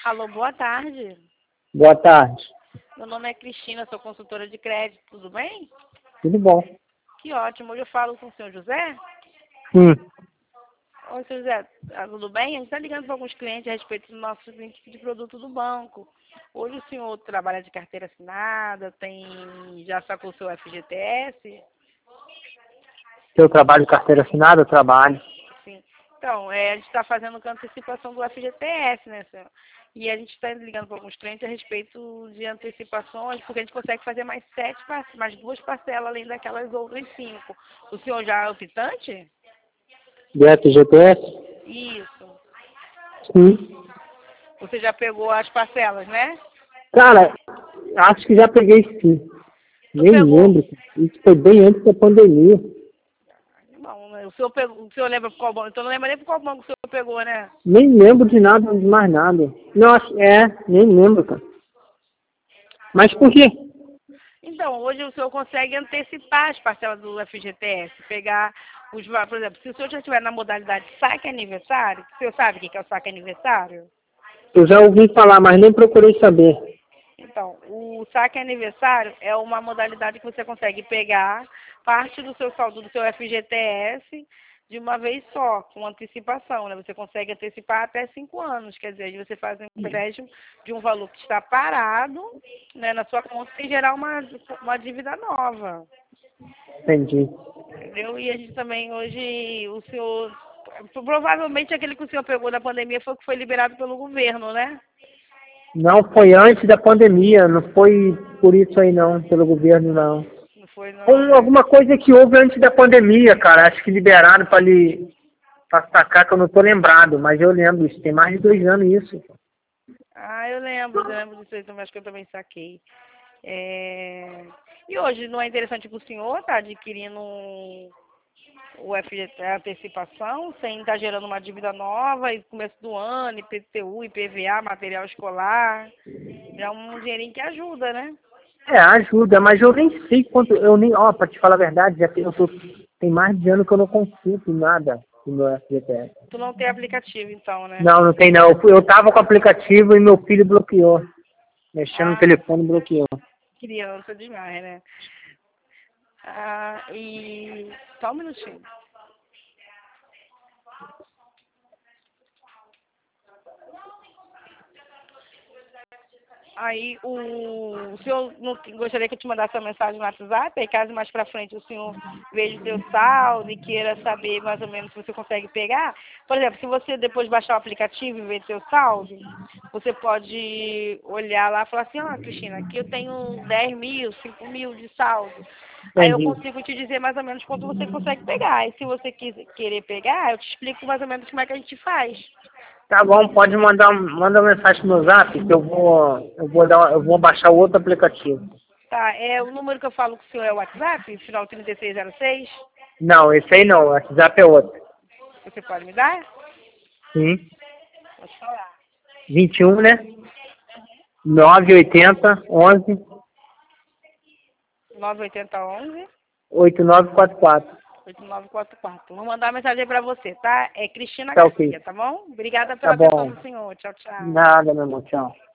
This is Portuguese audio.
Alô, boa tarde. Boa tarde. Meu nome é Cristina, sou consultora de crédito, tudo bem? Tudo bom? Que ótimo. Hoje eu falo com o senhor José. Sim. Oi, senhor José, tudo bem? A gente está ligando para alguns clientes a respeito do nosso link de produto do banco. Hoje o senhor trabalha de carteira assinada, já sacou o seu FGTS? Eu trabalho de carteira assinada, eu trabalho. Sim. Então, a gente está fazendo com antecipação do FGTS, né, senhor? E a gente está ligando para alguns clientes a respeito de antecipações, porque a gente consegue fazer mais duas parcelas além daquelas outras 5. O senhor já é optante? Do FGTS? Isso. Sim. Você já pegou as parcelas, né? Cara, acho que já peguei sim. Tu Nem pegou? lembro. Isso foi bem antes da pandemia. Bom, né? O senhor lembra por qual banco? Então não lembra nem por qual banco o senhor pegou, né? Nem lembro de nada, de mais nada. Nossa, nem lembro, cara. Mas por quê? Então, hoje o senhor consegue antecipar as parcelas do FGTS, pegar por exemplo, se o senhor já estiver na modalidade saque aniversário, o senhor sabe o que é o saque aniversário? Eu já ouvi falar, mas nem procurei saber. Então, o saque aniversário é uma modalidade que você consegue pegar parte do seu saldo do seu FGTS de uma vez só, com antecipação, né? Você consegue antecipar até 5 anos, quer dizer, você faz um empréstimo de um valor que está parado, né, na sua conta sem gerar uma dívida nova. Entendi. Entendeu? E a gente também hoje, o senhor, provavelmente aquele que o senhor pegou na pandemia foi o que foi liberado pelo governo, né? Não foi antes da pandemia, não foi por isso aí não, pelo governo não. Não foi não, Foi né? alguma coisa que houve antes da pandemia, cara. Acho que liberaram pra sacar, que eu não tô lembrado, mas eu lembro isso. Tem mais de 2 anos isso. Ah, eu lembro disso aí também, acho que eu também saquei. E hoje não é interessante para o senhor estar adquirindo o FGT, a antecipação, sem estar gerando uma dívida nova, e começo do ano, IPTU, IPVA, material escolar, é um dinheirinho que ajuda, né? Ajuda, mas eu nem sei quanto, pra te falar a verdade, tem mais de ano que eu não consulto nada no meu FGTS. Tu não tem aplicativo então, né? Não, não tem não. Eu tava com o aplicativo e meu filho bloqueou. Mexendo no Ah, telefone, bloqueou. criança demais, né? Ah, e só um minutinho. Aí o senhor não gostaria que eu te mandasse uma mensagem no WhatsApp, aí caso mais pra frente o senhor veja o seu saldo e queira saber mais ou menos se você consegue pegar. Por exemplo, se você depois baixar o aplicativo e ver seu saldo, você pode olhar lá e falar assim, Cristina, aqui eu tenho 10 mil, 5 mil de saldo. Aí eu Entendi. consigo te dizer mais ou menos quanto você consegue pegar. E se você querer pegar, eu te explico mais ou menos como é que a gente faz. Tá bom, pode manda uma mensagem no meu zap que eu vou baixar o outro aplicativo. Tá, o número que eu falo com o senhor é o WhatsApp, final 3606. Não, esse aí não, o WhatsApp é outro. Você pode me dar? Sim. Pode falar. 21, né? 980 11 98011 8944. 8944. Vou mandar uma mensagem para você, tá? É Cristina Tá ok. Garcia, tá bom? Obrigada Tá pela atenção bom. do senhor. Tchau, tchau. Nada, meu irmão. Tchau.